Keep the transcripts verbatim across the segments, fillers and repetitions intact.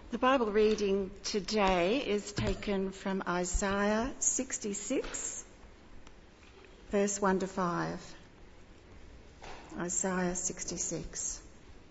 The Bible reading today is taken from Isaiah sixty-six, verse one to five. Isaiah sixty-six.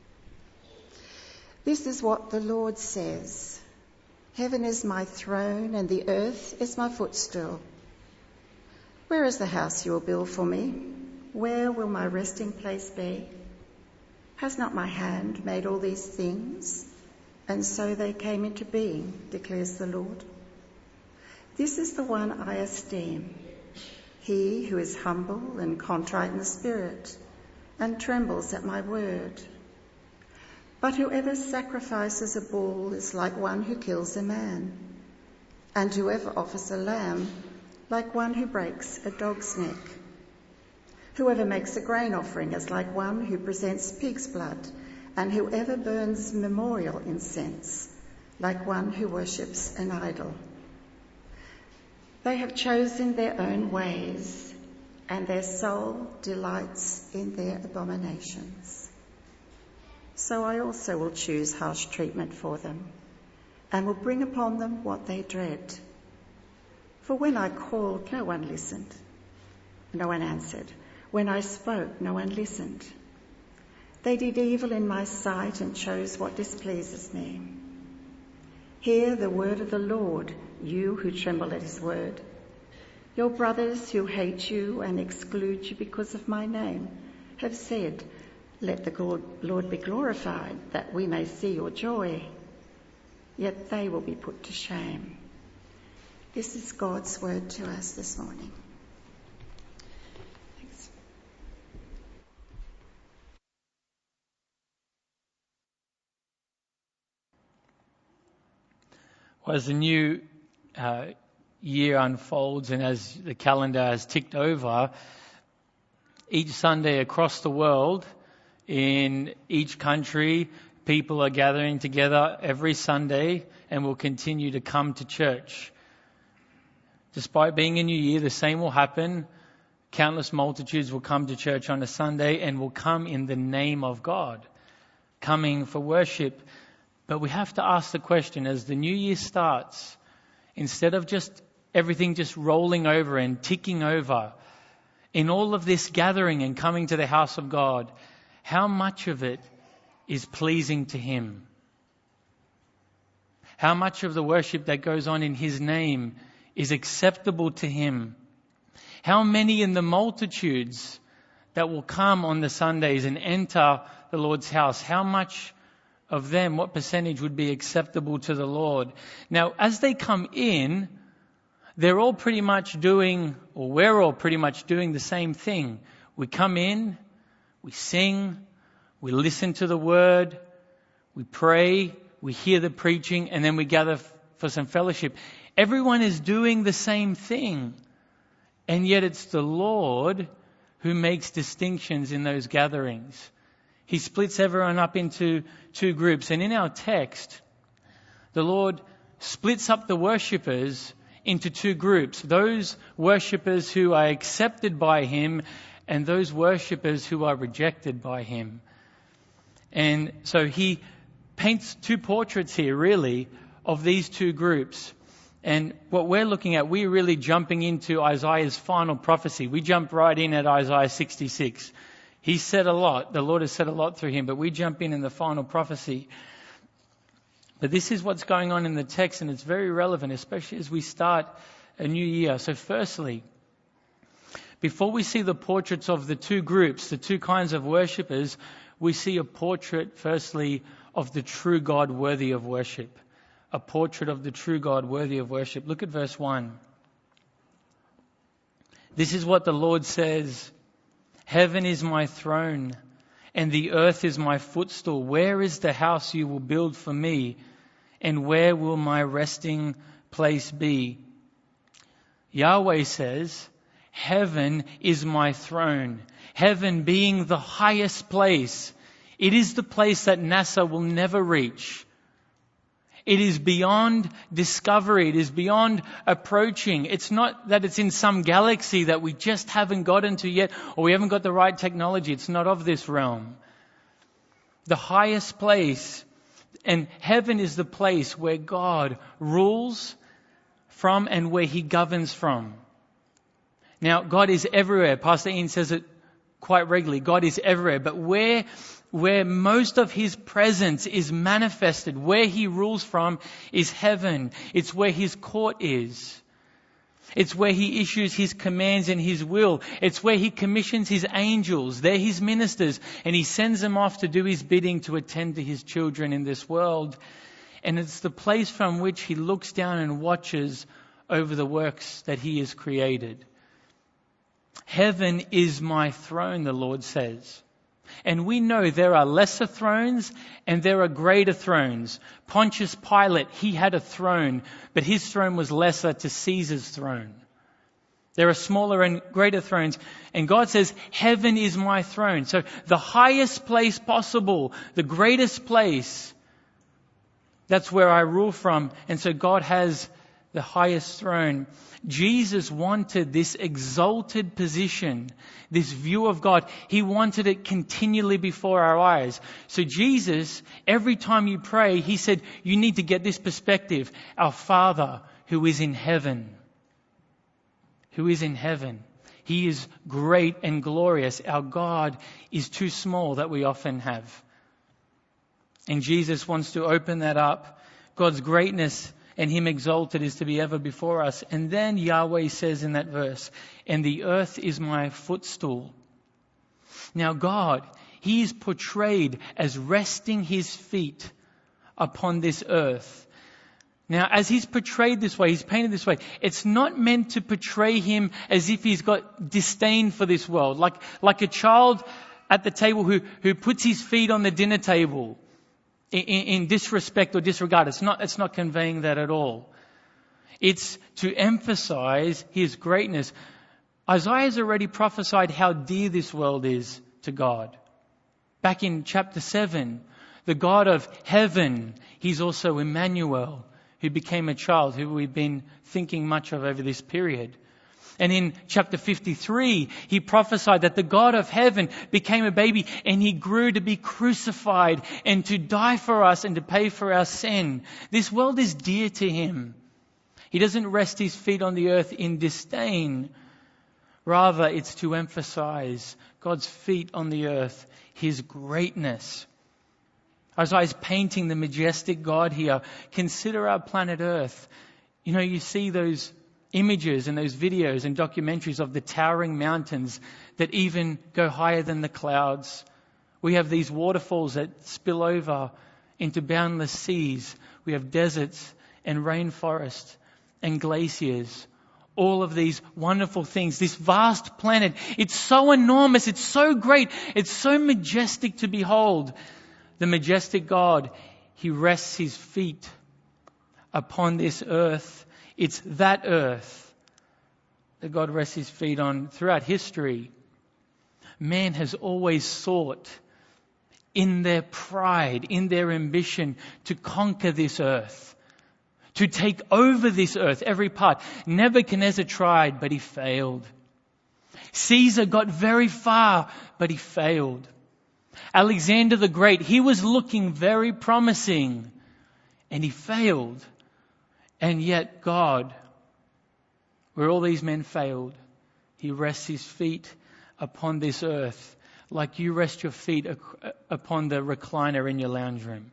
This is what the Lord says. Heaven is my throne and the earth is my footstool. Where is the house you will build for me? Where will my resting place be? Has not my hand made all these things? And so they came into being, declares the Lord. This is the one I esteem, he who is humble and contrite in spirit, and trembles at my word. But whoever sacrifices a bull is like one who kills a man, and whoever offers a lamb, like one who breaks a dog's neck. Whoever makes a grain offering is like one who presents pig's blood, and whoever burns memorial incense, like one who worships an idol. They have chosen their own ways, and their soul delights in their abominations. So I also will choose harsh treatment for them, and will bring upon them what they dread. For when I called, no one listened. No one answered. When I spoke, no one listened. They did evil in my sight and chose what displeases me. Hear the word of the Lord, you who tremble at his word. Your brothers who hate you and exclude you because of my name have said, let the Lord be glorified, that we may see your joy. Yet they will be put to shame. This is God's word to us this morning. Thanks. Well, as the new uh, year unfolds and as the calendar has ticked over, each Sunday across the world, in each country, people are gathering together every Sunday and will continue to come to church. Despite being a new year, the same will happen. Countless multitudes will come to church on a Sunday and will come in the name of God, coming for worship. But we have to ask the question, as the new year starts, instead of just everything just rolling over and ticking over, in all of this gathering and coming to the house of God, how much of it is pleasing to him? How much of the worship that goes on in his name is acceptable to him? How many in the multitudes that will come on the Sundays and enter the Lord's house, how much of them, what percentage would be acceptable to the Lord? Now, as they come in, they're all pretty much doing, or we're all pretty much doing the same thing. We come in, we sing, we listen to the word, we pray, we hear the preaching, and then we gather f- for some fellowship. Everyone is doing the same thing. And yet it's the Lord who makes distinctions in those gatherings. He splits everyone up into two groups. And in our text, the Lord splits up the worshippers into two groups. Those worshippers who are accepted by him and those worshippers who are rejected by him. And so he paints two portraits here, really, of these two groups. And what we're looking at, we're really jumping into Isaiah's final prophecy. We jump right in at Isaiah sixty-six. He said a lot. The Lord has said a lot through him, but we jump in in the final prophecy. But this is what's going on in the text, and it's very relevant, especially as we start a new year. So firstly, before we see the portraits of the two groups, the two kinds of worshippers, we see a portrait, firstly, of the true God worthy of worship. A portrait of the true God worthy of worship. Look at verse one. This is what the Lord says. Heaven is my throne, and the earth is my footstool. Where is the house you will build for me, and where will my resting place be? Yahweh says, heaven is my throne. Heaven being the highest place. It is the place that NASA will never reach. It is beyond discovery. It is beyond approaching. It's not that it's in some galaxy that we just haven't gotten to yet, or we haven't got the right technology. It's not of this realm. The highest place, And heaven is the place where God rules from and where he governs from. Now, God is everywhere. Pastor Ian says it quite regularly. God is everywhere. But where, where most of his presence is manifested, where he rules from, is heaven. It's where his court is. It's where he issues his commands and his will. It's where he commissions his angels. They're his ministers. And he sends them off to do his bidding to attend to his children in this world. And it's the place from which he looks down and watches over the works that he has created. Heaven is my throne, the Lord says. And we know there are lesser thrones and there are greater thrones. Pontius Pilate, he had a throne, but his throne was lesser to Caesar's throne. There are smaller and greater thrones. And God says, heaven is my throne. So the highest place possible, the greatest place, that's where I rule from. And so God has the highest throne. Jesus wanted this exalted position, this view of God. He wanted it continually before our eyes. So Jesus, every time you pray, he said, you need to get this perspective. Our Father who is in heaven. Who is in heaven. He is great and glorious. Our God is too small that we often have. And Jesus wants to open that up. God's greatness and him exalted is to be ever before us. And then Yahweh says in that verse, and the earth is my footstool. Now God, he is portrayed as resting his feet upon this earth. Now, as he's portrayed this way, he's painted this way, it's not meant to portray him as if he's got disdain for this world. Like, like a child at the table who, who puts his feet on the dinner table. In, in disrespect or disregard. It's not, it's not conveying that at all. It's to emphasize his greatness. Isaiah has already prophesied how dear this world is to God. Back in chapter seven, the God of heaven, he's also Emmanuel, who became a child, who we've been thinking much of over this period. And in chapter fifty-three, he prophesied that the God of heaven became a baby and he grew to be crucified and to die for us and to pay for our sin. This world is dear to him. He doesn't rest his feet on the earth in disdain. Rather, it's to emphasize God's feet on the earth, his greatness. Isaiah's painting the majestic God here. Consider our planet Earth. You know, you see those images and those videos and documentaries of the towering mountains that even go higher than the clouds. We have these waterfalls that spill over into boundless seas. We have deserts and rainforests and glaciers. All of these wonderful things. This vast planet. It's so enormous. It's so great. It's so majestic to behold. The majestic God, he rests his feet upon this earth. It's that earth that God rests his feet on. Throughout history, man has always sought, in their pride, in their ambition, to conquer this earth, to take over this earth, every part. Nebuchadnezzar tried, but he failed. Caesar got very far, but he failed. Alexander the Great, he was looking very promising, and he failed. And yet God, where all these men failed, he rests his feet upon this earth like you rest your feet upon the recliner in your lounge room.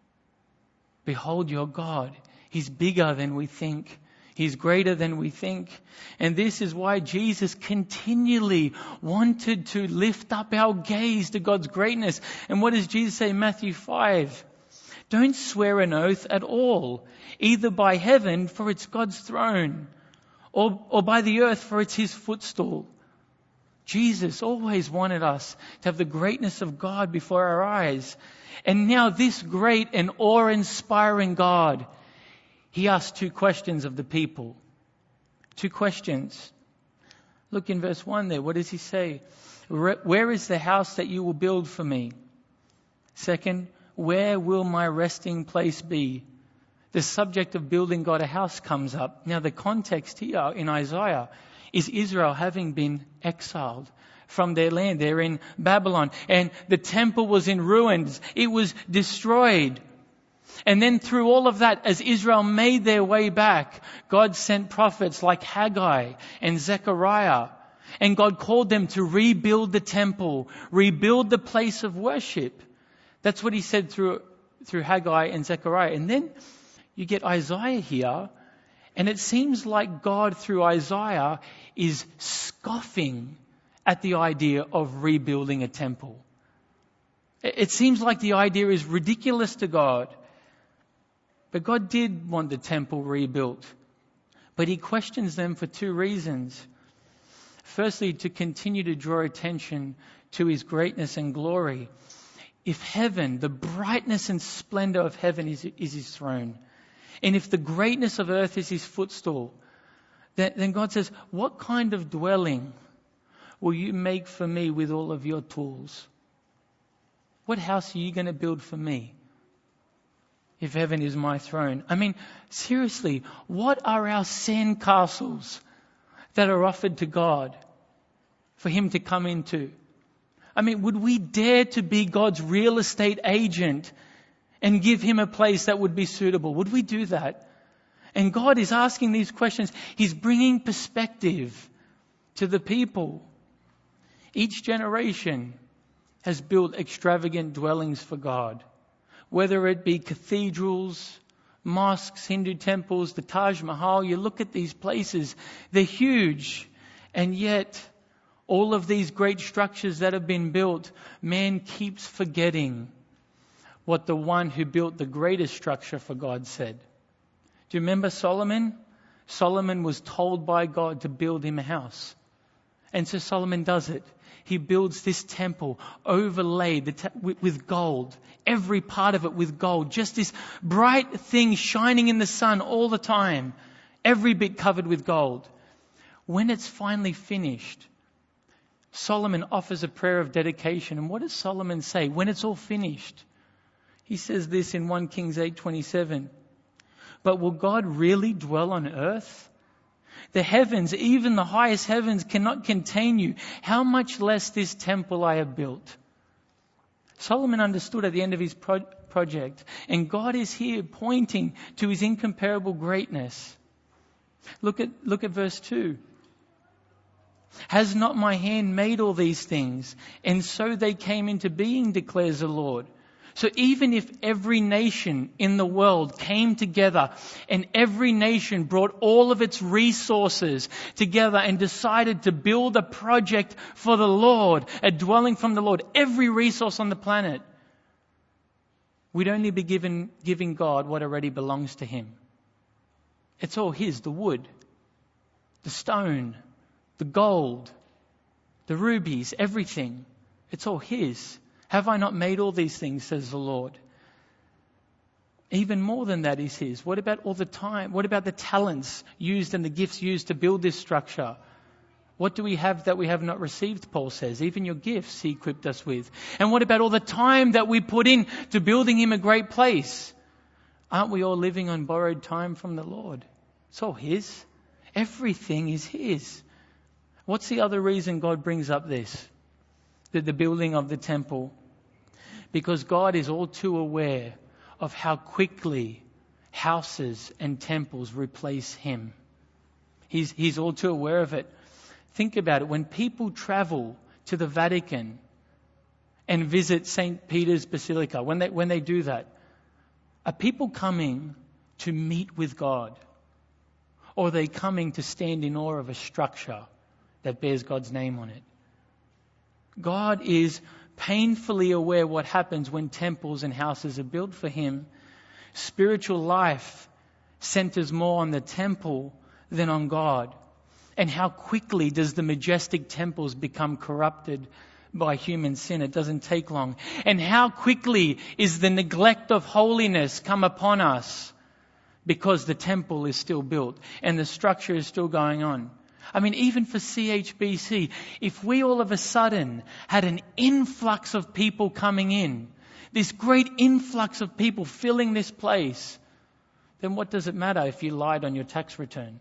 Behold your God. He's bigger than we think. He's greater than we think. And this is why Jesus continually wanted to lift up our gaze to God's greatness. And what does Jesus say in Matthew five? Don't swear an oath at all, either by heaven, for it's God's throne, or, or by the earth, for it's his footstool. Jesus always wanted us to have the greatness of God before our eyes. And now this great and awe-inspiring God, he asked two questions of the people. Two questions. Look in verse one there. What does he say? Where is the house that you will build for me? Second, where will my resting place be? The subject of building God a house comes up. Now the context here in Isaiah is Israel having been exiled from their land. They're in Babylon and the temple was in ruins. It was destroyed. And then through all of that, as Israel made their way back, God sent prophets like Haggai and Zechariah. And God called them to rebuild the temple, rebuild the place of worship. That's what he said through, through Haggai and Zechariah. And then you get Isaiah here, and it seems like God through Isaiah is scoffing at the idea of rebuilding a temple. It seems like the idea is ridiculous to God. But God did want the temple rebuilt. But he questions them for two reasons. Firstly, to continue to draw attention to his greatness and glory. If heaven, the brightness and splendor of heaven is, is his throne, and if the greatness of earth is his footstool, then, then God says, what kind of dwelling will you make for me with all of your tools? What house are you going to build for me if heaven is my throne? I mean, seriously, what are our sand castles that are offered to God for him to come into? I mean, would we dare to be God's real estate agent and give him a place that would be suitable? Would we do that? And God is asking these questions. He's bringing perspective to the people. Each generation has built extravagant dwellings for God, whether it be cathedrals, mosques, Hindu temples, the Taj Mahal. You look at these places, they're huge, and yet all of these great structures that have been built, man keeps forgetting what the one who built the greatest structure for God said. Do you remember Solomon? Solomon was told by God to build him a house. And so Solomon does it. He builds this temple overlaid with gold, every part of it with gold, just this bright thing shining in the sun all the time, every bit covered with gold. When it's finally finished, Solomon offers a prayer of dedication. And what does Solomon say when it's all finished? He says this in First Kings eight twenty-seven. But will God really dwell on earth? The heavens, even the highest heavens, cannot contain you. How much less this temple I have built? Solomon understood at the end of his pro- project. And God is here pointing to his incomparable greatness. Look at, look at verse two. Has not my hand made all these things? And so they came into being, declares the Lord. So even if every nation in the world came together and every nation brought all of its resources together and decided to build a project for the Lord, a dwelling from the Lord, every resource on the planet, we'd only be given, giving God what already belongs to him. It's all his, the wood, the stone, the gold, the rubies, everything. It's all his. Have I not made all these things, says the Lord? Even more than that is his. What about all the time? What about the talents used and the gifts used to build this structure? What do we have that we have not received, Paul says? Even your gifts he equipped us with. And what about all the time that we put in to building him a great place? Aren't we all living on borrowed time from the Lord? It's all his. Everything is his. What's the other reason God brings up this? The, the building of the temple. Because God is all too aware of how quickly houses and temples replace him. He's, he's all too aware of it. Think about it. When people travel to the Vatican and visit Saint Peter's Basilica, when they, when they do that, are people coming to meet with God? Or are they coming to stand in awe of a structure that bears God's name on it? God is painfully aware what happens when temples and houses are built for him. Spiritual life centers more on the temple than on God. And how quickly does the majestic temples become corrupted by human sin? It doesn't take long. And how quickly is the neglect of holiness come upon us because the temple is still built and the structure is still going on. I mean, even for C H B C, if we all of a sudden had an influx of people coming in, this great influx of people filling this place, then what does it matter if you lied on your tax return?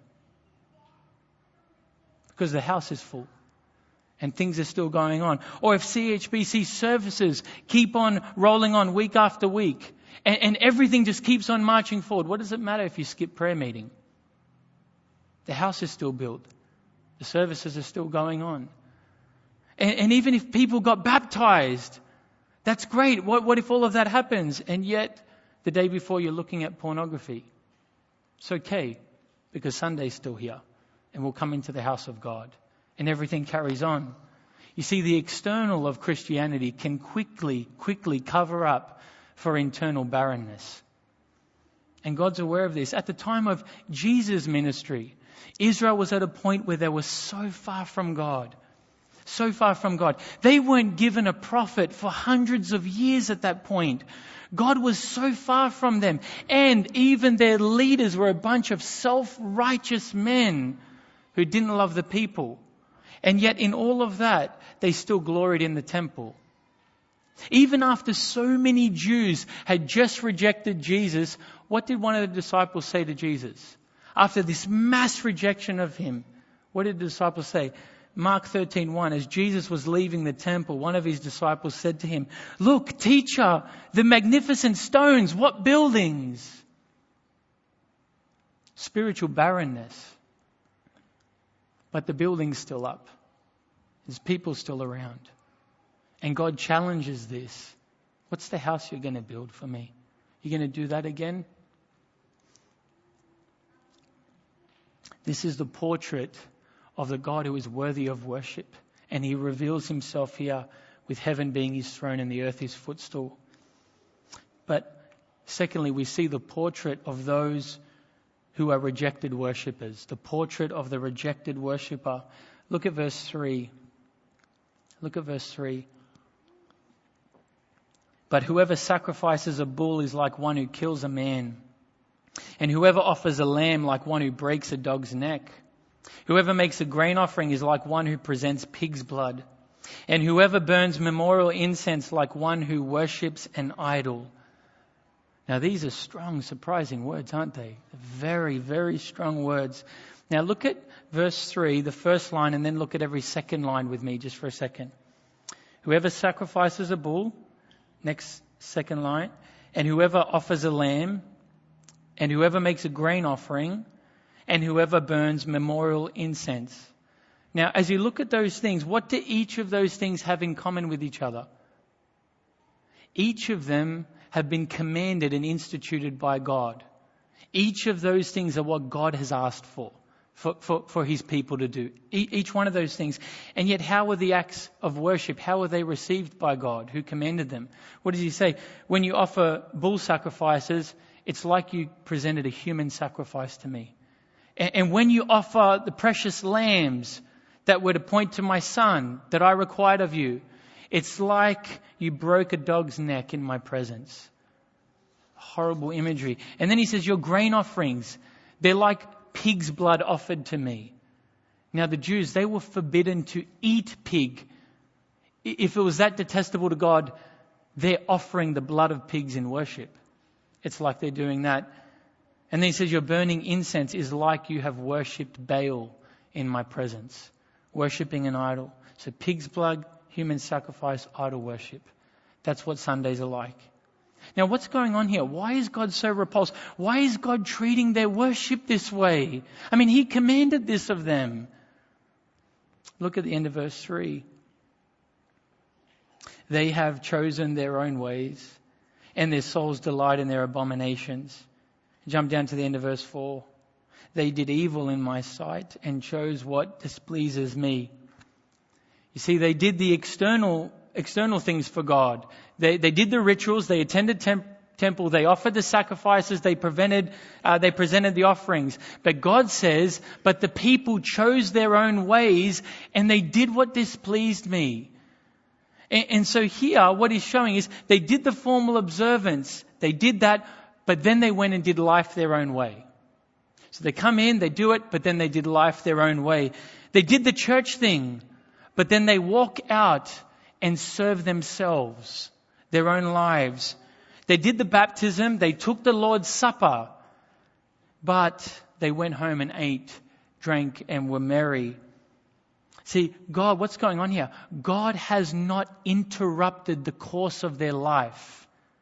Because the house is full and things are still going on. Or if C H B C services keep on rolling on week after week And, and everything just keeps on marching forward. What does it matter if you skip prayer meeting? The house is still built. The services are still going on. And, and even if people got baptized, that's great. What, what if all of that happens? And yet, the day before you're looking at pornography. It's okay, because Sunday's still here. And we'll come into the house of God. And everything carries on. You see, the external of Christianity can quickly, quickly cover up for internal barrenness. And God's aware of this. At the time of Jesus' ministry, Israel was at a point where they were so far from God. So far from God. They weren't given a prophet for hundreds of years at that point. God was so far from them. And even their leaders were a bunch of self-righteous men who didn't love the people. And yet in all of that, they still gloried in the temple. Even after so many Jews had just rejected Jesus, what did one of the disciples say to Jesus? After this mass rejection of him, what did the disciples say? Mark thirteen one, as Jesus was leaving the temple, one of his disciples said to him, "Look, teacher, the magnificent stones, what buildings?" Spiritual barrenness. But the building's still up. There's people still around. And God challenges this. What's the house you're going to build for me? You're going to do that again? This is the portrait of the God who is worthy of worship. And he reveals himself here with heaven being his throne and the earth his footstool. But secondly, we see the portrait of those who are rejected worshippers. The portrait of the rejected worshipper. Look at verse three. Look at verse three. But whoever sacrifices a bull is like one who kills a man. And whoever offers a lamb like one who breaks a dog's neck. Whoever makes a grain offering is like one who presents pig's blood. And whoever burns memorial incense like one who worships an idol. Now these are strong, surprising words, aren't they? Very, very strong words. Now look at verse three, the first line, and then look at every second line with me just for a second. Whoever sacrifices a bull, next second line, and whoever offers a lamb, and whoever makes a grain offering, and whoever burns memorial incense. Now, as you look at those things, what do each of those things have in common with each other? Each of them have been commanded and instituted by God. Each of those things are what God has asked for, for, for, for his people to do. E- each one of those things. And yet, how were the acts of worship? How were they received by God? Who commanded them? What does he say? When you offer bull sacrifices, it's like you presented a human sacrifice to me. And, and when you offer the precious lambs that were to point to my son that I required of you, it's like you broke a dog's neck in my presence. Horrible imagery. And then he says, your grain offerings, they're like pig's blood offered to me. Now the Jews, they were forbidden to eat pig. If it was that detestable to God, they're offering the blood of pigs in worship. It's like they're doing that. And then he says, your burning incense is like you have worshipped Baal in my presence. Worshipping an idol. So pig's blood, human sacrifice, idol worship. That's what Sundays are like. Now what's going on here? Why is God so repulsed? Why is God treating their worship this way? I mean, he commanded this of them. Look at the end of verse three. They have chosen their own ways, and their souls delight in their abominations. Jump down to the end of verse four. They did evil in my sight and chose what displeases me. You see, they did the external external things for God. They they did the rituals. They attended temp, temple. They offered the sacrifices. They prevented. Uh, they presented the offerings. But God says, "But the people chose their own ways, and they did what displeased me." And, and so here, what he's showing is they did the formal observance. They did that, but then they went and did life their own way. So they come in, they do it, but then they did life their own way. They did the church thing, but then they walk out and serve themselves, their own lives. They did the baptism, they took the Lord's Supper, but they went home and ate, drank, and were merry. See, God, what's going on here? God has not interrupted the course of their life.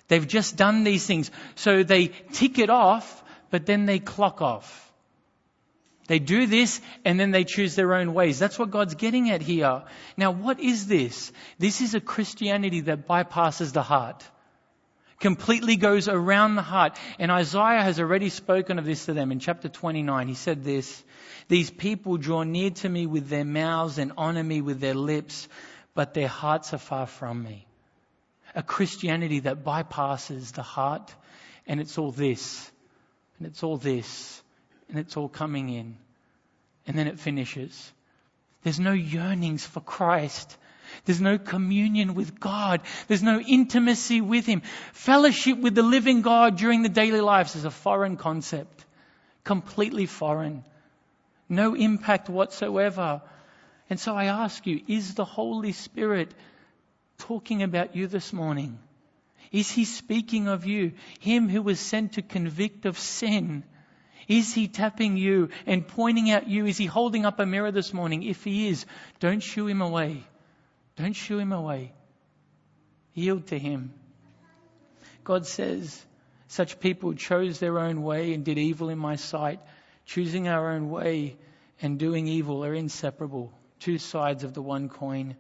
They've just done these things. So they tick it off, but then they clock off. They do this and then they choose their own ways. That's what God's getting at here. Now, what is this? This is a Christianity that bypasses the heart. Completely goes around the heart. And Isaiah has already spoken of this to them in chapter twenty-nine. He said this, "These people draw near to me with their mouths and honor me with their lips, but their hearts are far from me." A Christianity that bypasses the heart, and it's all this, and it's all this, and it's all coming in. And then it finishes. There's no yearnings for Christ. There's no communion with God. There's no intimacy with Him. Fellowship with the living God during the daily lives is a foreign concept. Completely foreign. No impact whatsoever. And so I ask you, is the Holy Spirit talking about you this morning? Is He speaking of you? Him who was sent to convict of sin. Is He tapping you and pointing out you? Is He holding up a mirror this morning? If He is, don't shoo Him away. Don't shoo Him away. Yield to Him. God says, such people chose their own way and did evil in my sight. Choosing our own way and doing evil are inseparable. Two sides of the one coin.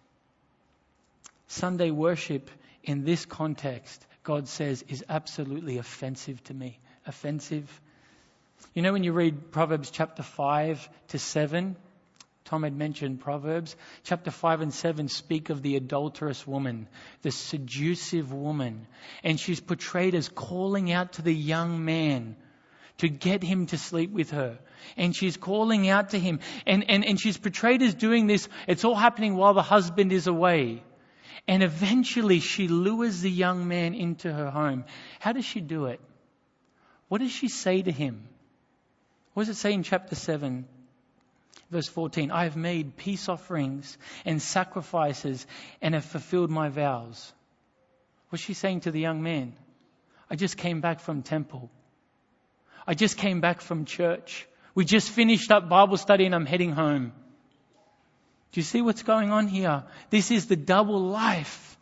Sunday worship in this context, God says, is absolutely offensive to me. Offensive. You know, when you read Proverbs chapter five to seven, Tom had mentioned Proverbs. Chapter five and seven speak of the adulterous woman, the seductive woman. And she's portrayed as calling out to the young man to get him to sleep with her. And she's calling out to him. And, and, and she's portrayed as doing this. It's all happening while the husband is away. And eventually she lures the young man into her home. How does she do it? What does she say to him? What does it say in chapter seven? Verse fourteen, I have made peace offerings and sacrifices and have fulfilled my vows. What's she saying to the young man? I just came back from temple. I just came back from church. We just finished up Bible study and I'm heading home. Do you see what's going on here? This is the double life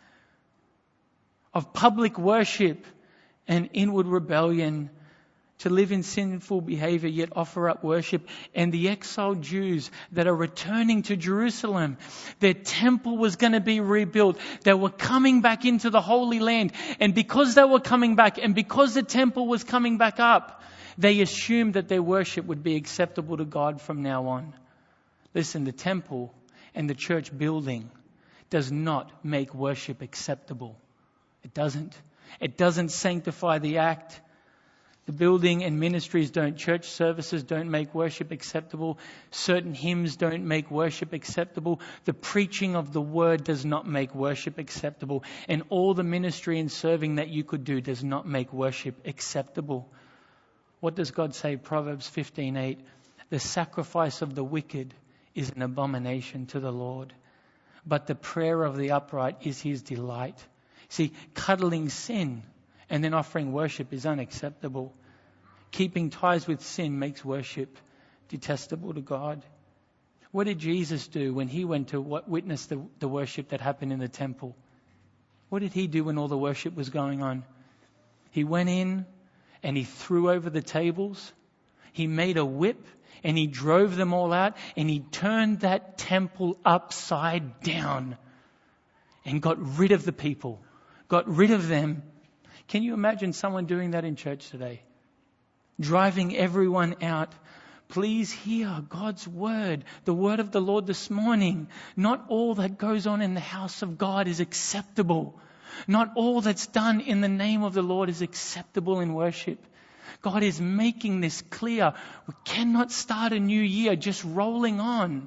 of public worship and inward rebellion. To live in sinful behavior yet offer up worship. And the exiled Jews that are returning to Jerusalem, their temple was going to be rebuilt. They were coming back into the Holy Land. And because they were coming back and because the temple was coming back up, they assumed that their worship would be acceptable to God from now on. Listen, the temple and the church building does not make worship acceptable. It doesn't. It doesn't sanctify the act. The building and ministries don't. Church services don't make worship acceptable. Certain hymns don't make worship acceptable. The preaching of the word does not make worship acceptable. And all the ministry and serving that you could do does not make worship acceptable. What does God say? Proverbs fifteen eight. The sacrifice of the wicked is an abomination to the Lord, but the prayer of the upright is His delight. See, cuddling sin and then offering worship is unacceptable. Keeping ties with sin makes worship detestable to God. What did Jesus do when He went to witness the, the worship that happened in the temple? What did He do when all the worship was going on? He went in and He threw over the tables. He made a whip and He drove them all out and He turned that temple upside down and got rid of the people, got rid of them. Can you imagine someone doing that in church today? Driving everyone out. Please hear God's word, the word of the Lord this morning. Not all that goes on in the house of God is acceptable. Not all that's done in the name of the Lord is acceptable in worship. God is making this clear. We cannot start a new year just rolling on.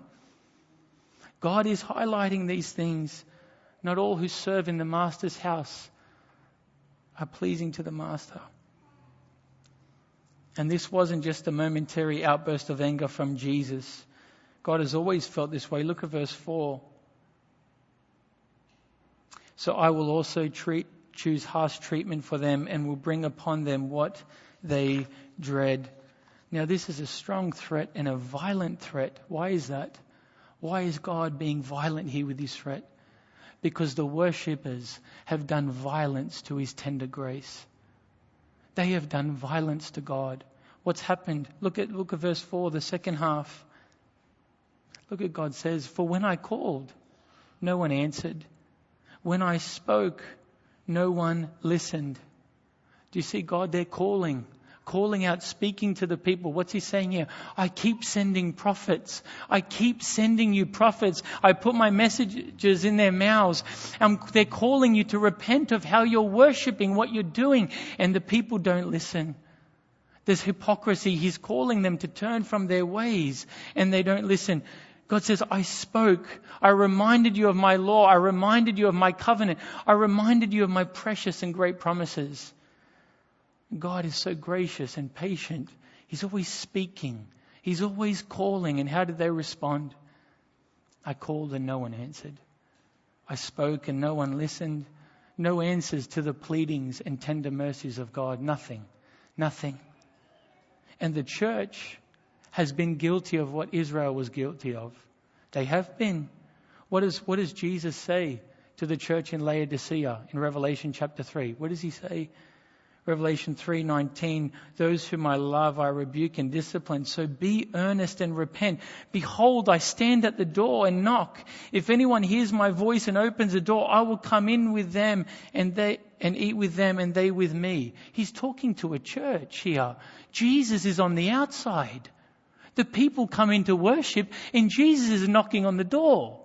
God is highlighting these things. Not all who serve in the Master's house are pleasing to the Master. And this wasn't just a momentary outburst of anger from Jesus. God has always felt this way. Look at verse four. So I will also treat, choose harsh treatment for them and will bring upon them what they dread. Now this is a strong threat and a violent threat. Why is that? Why is God being violent here with this threat? Because the worshippers have done violence to his tender grace. They have done violence to God. What's happened? Look at, look at verse four, the second half. Look at God says, for when I called, no one answered. When I spoke, no one listened. Do you see God there calling? Calling out, speaking to the people. What's he saying here? I keep sending prophets. I keep sending you prophets. I put my messages in their mouths. Um, they're calling you to repent of how you're worshipping, what you're doing. And the people don't listen. There's hypocrisy. He's calling them to turn from their ways and they don't listen. God says, I spoke. I reminded you of my law. I reminded you of my covenant. I reminded you of my precious and great promises. God is so gracious and patient. He's always speaking. He's always calling. And how did they respond? I called and no one answered. I spoke and no one listened. No answers to the pleadings and tender mercies of God. Nothing. Nothing. And the church has been guilty of what Israel was guilty of. They have been. What, is, what does Jesus say to the church in Laodicea in Revelation chapter three? What does he say? Revelation three nineteen, those whom I love I rebuke and discipline. So be earnest and repent. Behold, I stand at the door and knock. If anyone hears my voice and opens the door, I will come in with them and they and eat with them and they with me. He's talking to a church here. Jesus is on the outside. The people come in to worship and Jesus is knocking on the door.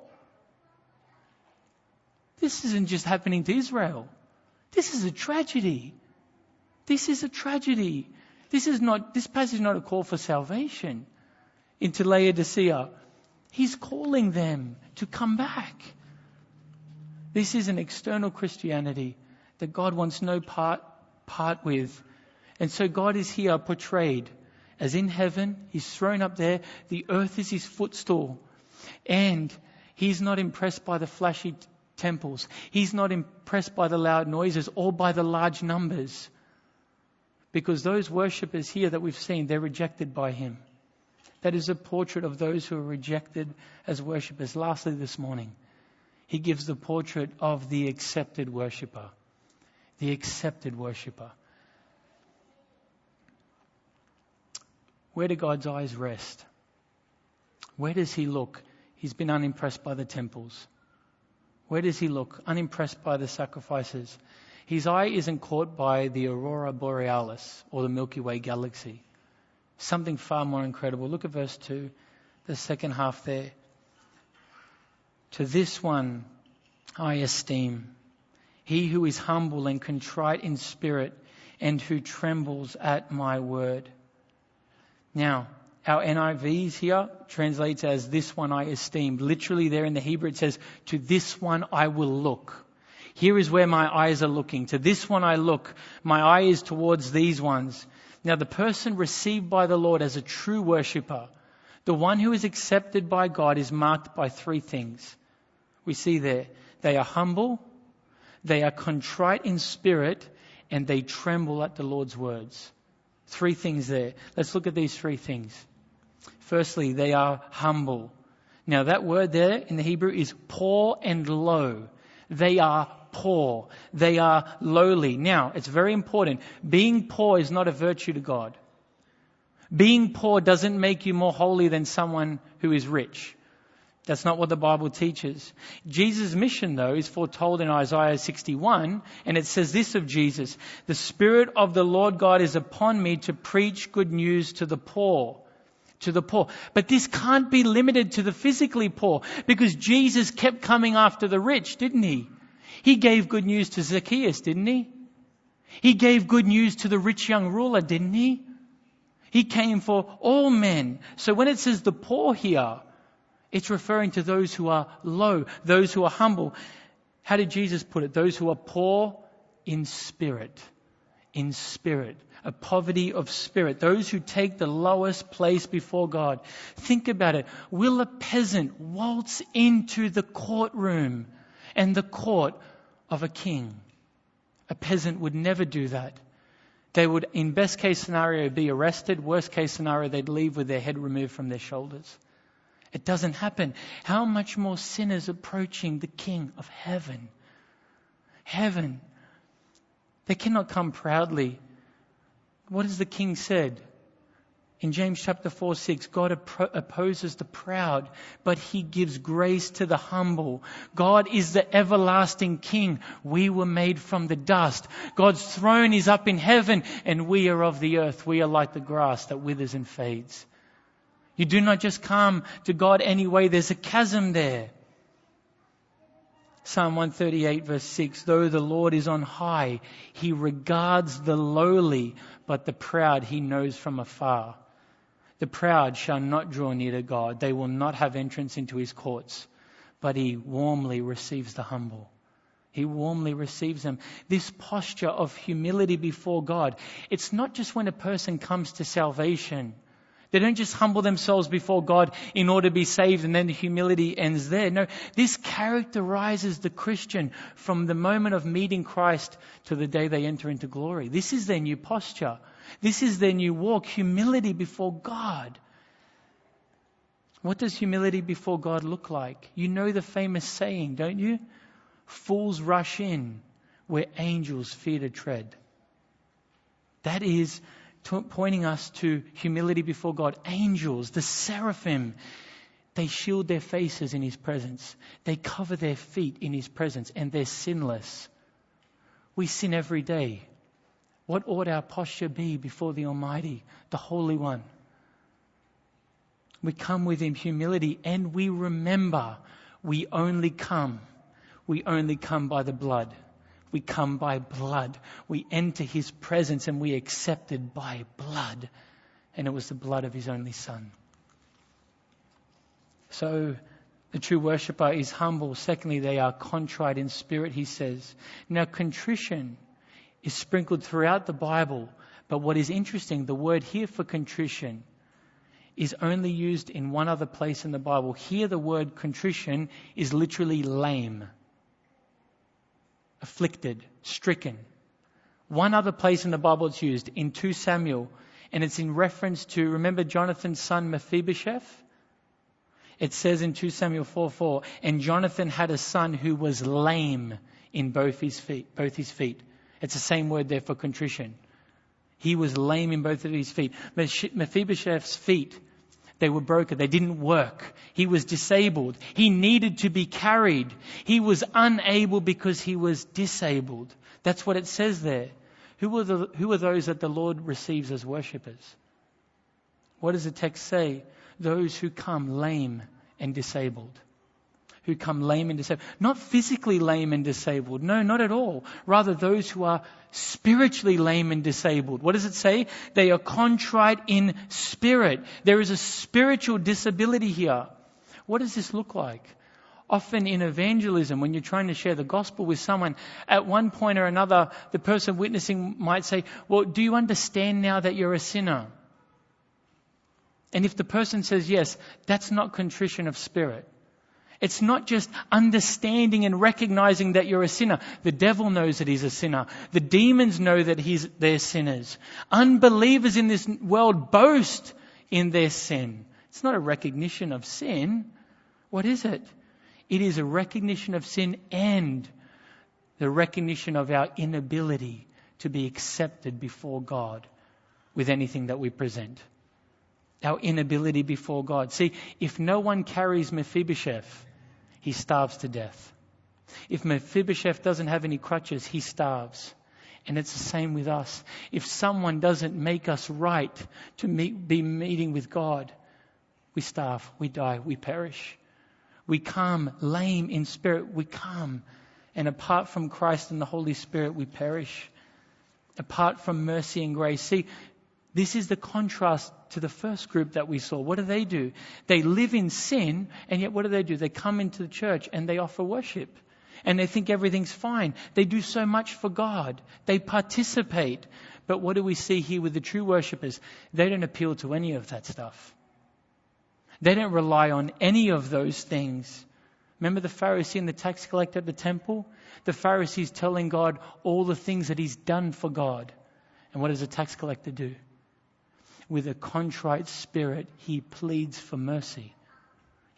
This isn't just happening to Israel. This is a tragedy. This is a tragedy. This is not, this passage is not a call for salvation into Laodicea. He's calling them to come back. This is an external Christianity that God wants no part, part with. And so God is here portrayed as in heaven. He's thrown up there. The earth is his footstool. And he's not impressed by the flashy t- temples. He's not impressed by the loud noises or by the large numbers. Because those worshippers here that we've seen, they're rejected by him. That is a portrait of those who are rejected as worshippers. Lastly this morning, he gives the portrait of the accepted worshipper. The accepted worshipper. Where do God's eyes rest? Where does he look? He's been unimpressed by the temples. Where does he look? Unimpressed by the sacrifices. His eye isn't caught by the aurora borealis or the Milky Way galaxy. Something far more incredible. Look at verse two, the second half there. To this one I esteem, he who is humble and contrite in spirit and who trembles at my word. Now, our N I Vs here translates as this one I esteem. Literally there in the Hebrew it says, to this one I will look. Here is where my eyes are looking. To this one I look. My eye is towards these ones. Now the person received by the Lord as a true worshipper, the one who is accepted by God, is marked by three things. We see there, they are humble, they are contrite in spirit, and they tremble at the Lord's words. Three things there. Let's look at these three things. Firstly, they are humble. Now that word there in the Hebrew is poor and low. They are poor. They are lowly. Now, it's very important. Being poor is not a virtue to God. Being poor doesn't make you more holy than someone who is rich. That's not what the Bible teaches. Jesus' mission, though, is foretold in Isaiah sixty-one, and it says this of Jesus, the Spirit of the Lord God is upon me to preach good news to the poor. To the poor. But this can't be limited to the physically poor, because Jesus kept coming after the rich, didn't he? He gave good news to Zacchaeus, didn't he? He gave good news to the rich young ruler, didn't he? He came for all men. So when it says the poor here, it's referring to those who are low, those who are humble. How did Jesus put it? Those who are poor in spirit. In spirit. A poverty of spirit. Those who take the lowest place before God. Think about it. Will a peasant waltz into the courtroom and the court of a king? A peasant would never do that. They would, in best case scenario, be arrested. Worst case scenario, they'd leave with their head removed from their shoulders. It doesn't happen. How much more sinners approaching the King of heaven? Heaven. They cannot come proudly. What has the King said? In James chapter four, six, God opp- opposes the proud, but He gives grace to the humble. God is the everlasting King. We were made from the dust. God's throne is up in heaven, and we are of the earth. We are like the grass that withers and fades. You do not just come to God anyway. There's a chasm there. Psalm one thirty-eight verse six, though the Lord is on high, He regards the lowly, but the proud He knows from afar. The proud shall not draw near to God. They will not have entrance into His courts, but He warmly receives the humble. He warmly receives them. This posture of humility before God, it's not just when a person comes to salvation. They don't just humble themselves before God in order to be saved and then the humility ends there. No, this characterizes the Christian from the moment of meeting Christ to the day they enter into glory. This is their new posture. This is their new walk, humility before God. What does humility before God look like? You know the famous saying, don't you? Fools rush in where angels fear to tread. That is T- pointing us to humility before God. Angels, the seraphim, they shield their faces in His presence. They cover their feet in His presence, and they're sinless. We sin every day. What ought our posture be before the Almighty, the Holy One? We come with Him humility, and we remember we only come. We only come by the blood. We come by blood. We enter His presence and we accepted by blood. And it was the blood of His only Son. So the true worshipper is humble. Secondly, they are contrite in spirit, he says. Now, contrition is sprinkled throughout the Bible. But what is interesting, the word here for contrition is only used in one other place in the Bible. Here the word contrition is literally lame. Afflicted, stricken. One other place in the Bible it's used, in Second Samuel, and it's in reference to, remember Jonathan's son Mephibosheth? It says in Second Samuel four four, and Jonathan had a son who was lame in both his feet. Both his feet. It's the same word there for contrition. He was lame in both of his feet. Mephibosheth's feet, they were broken. They didn't work. He was disabled. He needed to be carried. He was unable because he was disabled. That's what it says there. Who are the, who are those that the Lord receives as worshippers? What does the text say? Those who come lame and disabled. Who come lame and disabled. Not physically lame and disabled. No, not at all. Rather, those who are spiritually lame and disabled. What does it say? They are contrite in spirit. There is a spiritual disability here. What does this look like? Often in evangelism, when you're trying to share the gospel with someone, at one point or another, the person witnessing might say, well, do you understand now that you're a sinner? And if the person says yes, that's not contrition of spirit. It's not just understanding and recognizing that you're a sinner. The devil knows that he's a sinner. The demons know that he's, they're sinners. Unbelievers in this world boast in their sin. It's not a recognition of sin. What is it? It is a recognition of sin and the recognition of our inability to be accepted before God with anything that we present. Our inability before God. See, if no one carries Mephibosheth, he starves to death. If Mephibosheth doesn't have any crutches, he starves. And it's the same with us. If someone doesn't make us right to meet, be meeting with God, we starve, we die, we perish. We come lame in spirit, we come. And apart from Christ and the Holy Spirit, we perish. Apart from mercy and grace. See, this is the contrast to the first group that we saw. What do they do? They live in sin, and yet what do they do? They come into the church and they offer worship. And they think everything's fine. They do so much for God. They participate. But what do we see here with the true worshippers? They don't appeal to any of that stuff. They don't rely on any of those things. Remember the Pharisee and the tax collector at the temple? The Pharisee's telling God all the things that he's done for God. And what does the tax collector do? With a contrite spirit, he pleads for mercy.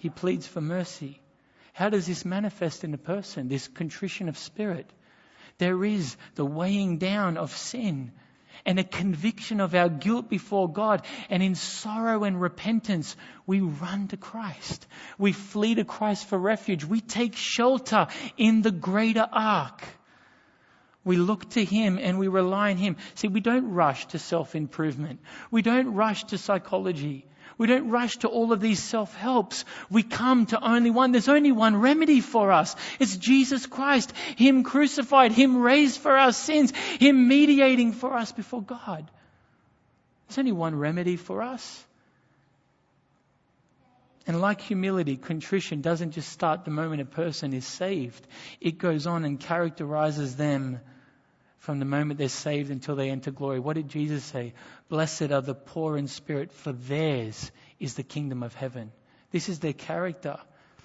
He pleads for mercy. How does this manifest in a person? This contrition of spirit. There is the weighing down of sin and a conviction of our guilt before God. And in sorrow and repentance, we run to Christ. We flee to Christ for refuge. We take shelter in the greater ark. We look to Him and we rely on Him. See, we don't rush to self-improvement. We don't rush to psychology. We don't rush to all of these self-helps. We come to only one. There's only one remedy for us. It's Jesus Christ. Him crucified. Him raised for our sins. Him mediating for us before God. There's only one remedy for us. And like humility, contrition doesn't just start the moment a person is saved. It goes on and characterizes them from the moment they're saved until they enter glory. What did Jesus say? Blessed are the poor in spirit, for theirs is the kingdom of heaven. This is their character.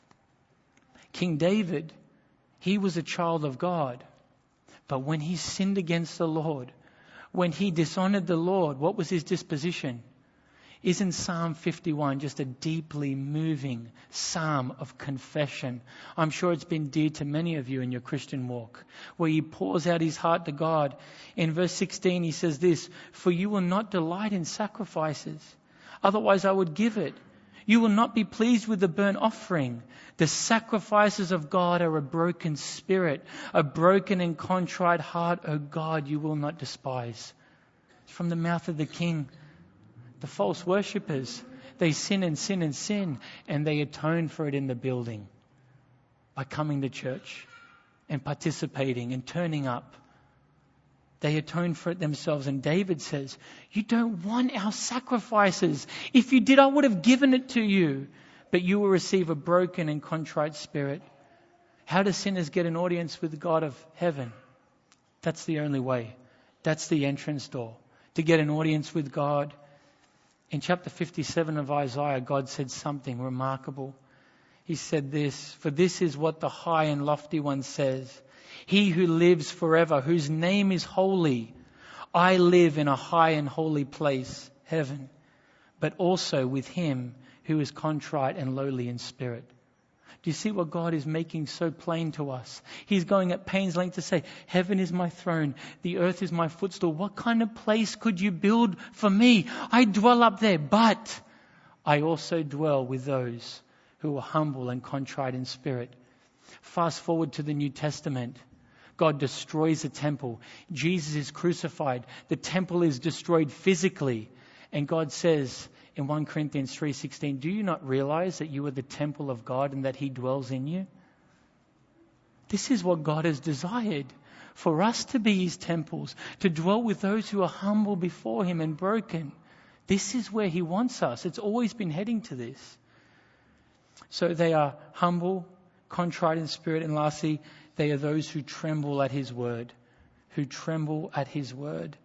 King David, he was a child of God. But when he sinned against the Lord, when he dishonored the Lord, what was his disposition? Isn't Psalm fifty-one just a deeply moving psalm of confession? I'm sure it's been dear to many of you in your Christian walk, where he pours out his heart to God. In verse sixteen, he says this, "For you will not delight in sacrifices, otherwise I would give it. You will not be pleased with the burnt offering. The sacrifices of God are a broken spirit, a broken and contrite heart, O God, you will not despise." It's from the mouth of the King. The false worshippers, they sin and sin and sin, and they atone for it in the building by coming to church and participating and turning up. They atone for it themselves. And David says, you don't want our sacrifices. If you did, I would have given it to you. But you will receive a broken and contrite spirit. How do sinners get an audience with the God of heaven? That's the only way. That's the entrance door. To get an audience with God. In chapter fifty-seven of Isaiah, God said something remarkable. He said this, "For this is what the high and lofty one says. He who lives forever, whose name is holy. I live in a high and holy place, heaven, but also with him who is contrite and lowly in spirit." Do you see what God is making so plain to us? He's going at pains length to say, heaven is my throne, the earth is my footstool. What kind of place could you build for me? I dwell up there, but I also dwell with those who are humble and contrite in spirit. Fast forward to the New Testament. God destroys the temple. Jesus is crucified. The temple is destroyed physically. And God says in First Corinthians three sixteen, do you not realize that you are the temple of God and that He dwells in you? This is what God has desired, for us to be His temples, to dwell with those who are humble before Him and broken. This is where He wants us. It's always been heading to this. So they are humble, contrite in spirit, and lastly, they are those who tremble at His word. Who tremble at His word.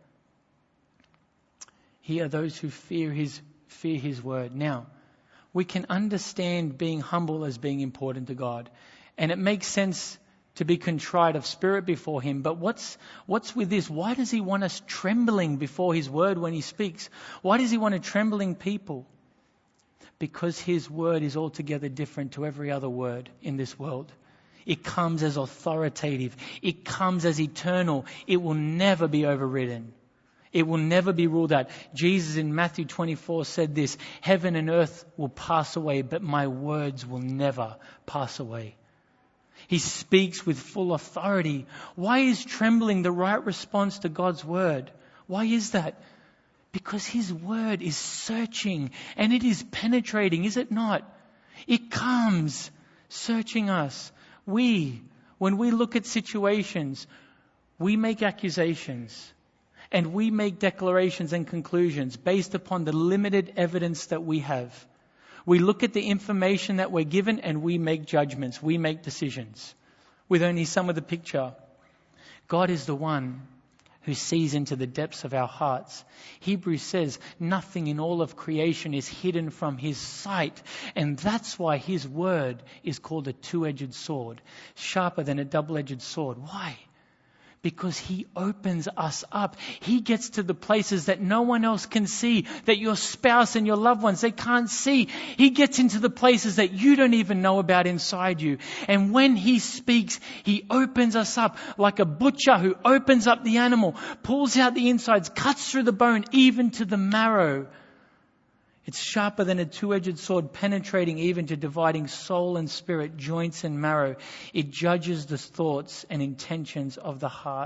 Here are those who fear His fear His word. Now, we can understand being humble as being important to God. And it makes sense to be contrite of spirit before Him. But what's what's with this? Why does He want us trembling before His word when He speaks? Why does He want a trembling people? Because His word is altogether different to every other word in this world. It comes as authoritative. It comes as eternal. It will never be overridden. It will never be ruled out. Jesus in Matthew twenty-four said this, heaven and earth will pass away, but my words will never pass away. He speaks with full authority. Why is trembling the right response to God's word? Why is that? Because His word is searching and it is penetrating, is it not? It comes searching us. We, when we look at situations, we make accusations. And we make declarations and conclusions based upon the limited evidence that we have. We look at the information that we're given and we make judgments. We make decisions with only some of the picture. God is the one who sees into the depths of our hearts. Hebrews says nothing in all of creation is hidden from His sight. And that's why His word is called a two-edged sword, sharper than a double-edged sword. Why? Because he opens us up. He gets to the places that no one else can see, that your spouse and your loved ones, they can't see. He gets into the places that you don't even know about inside you. And when he speaks, he opens us up like a butcher who opens up the animal, pulls out the insides, cuts through the bone, even to the marrow. It's sharper than a two-edged sword, penetrating even to dividing soul and spirit, joints and marrow. It judges the thoughts and intentions of the heart.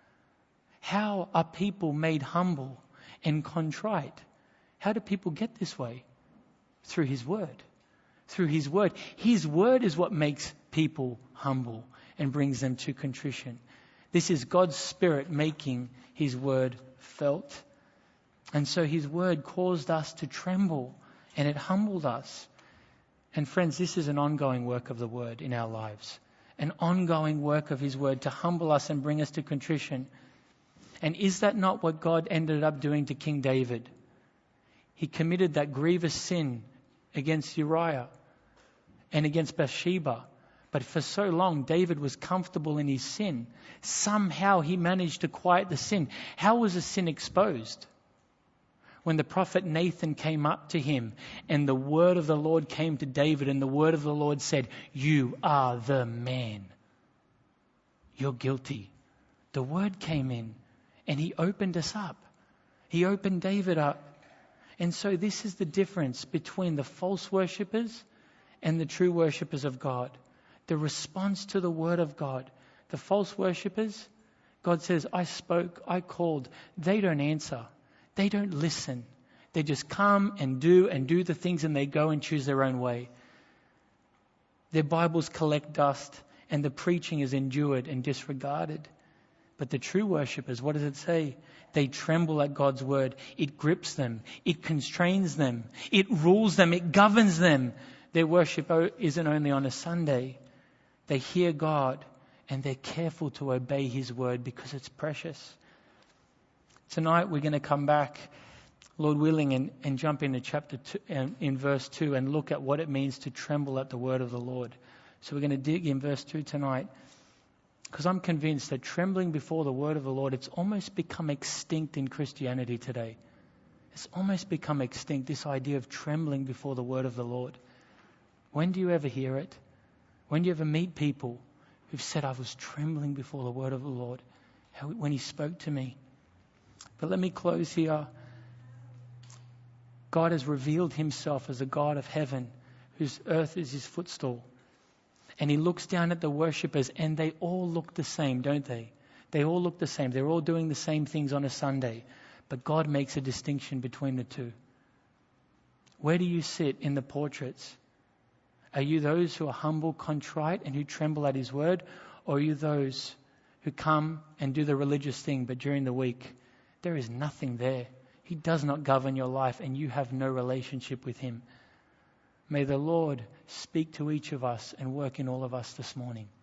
How are people made humble and contrite? How do people get this way? Through his word. Through his word. His word is what makes people humble and brings them to contrition. This is God's Spirit making his word felt. And so his word caused us to tremble, and it humbled us. And friends, this is an ongoing work of the word in our lives. An ongoing work of his word to humble us and bring us to contrition. And is that not what God ended up doing to King David? He committed that grievous sin against Uriah and against Bathsheba. But for so long, David was comfortable in his sin. Somehow he managed to quiet the sin. How was the sin exposed? When the prophet Nathan came up to him and the word of the Lord came to David and the word of the Lord said, "You are the man. You're guilty." The word came in and he opened us up. He opened David up. And so this is the difference between the false worshippers and the true worshippers of God. The response to the word of God. The false worshippers, God says, "I spoke, I called." They don't answer. They don't listen. They just come and do and do the things and they go and choose their own way. Their Bibles collect dust and the preaching is endured and disregarded. But the true worshippers, what does it say? They tremble at God's word. It grips them. It constrains them. It rules them. It governs them. Their worship isn't only on a Sunday. They hear God and they're careful to obey his word because it's precious. Tonight we're going to come back, Lord willing, and, and jump into chapter two, um, in verse two and look at what it means to tremble at the word of the Lord. So we're going to dig in verse two tonight, because I'm convinced that trembling before the word of the Lord, it's almost become extinct in Christianity today. It's almost become extinct, this idea of trembling before the word of the Lord. When do you ever hear it? When do you ever meet people who've said, "I was trembling before the word of the Lord how, when he spoke to me"? But let me close here. God has revealed himself as a God of heaven, whose earth is his footstool. And he looks down at the worshippers and they all look the same, don't they? They all look the same. They're all doing the same things on a Sunday. But God makes a distinction between the two. Where do you sit in the portraits? Are you those who are humble, contrite, and who tremble at his word? Or are you those who come and do the religious thing, but during the week, there is nothing there. He does not govern your life and you have no relationship with him. May the Lord speak to each of us and work in all of us this morning.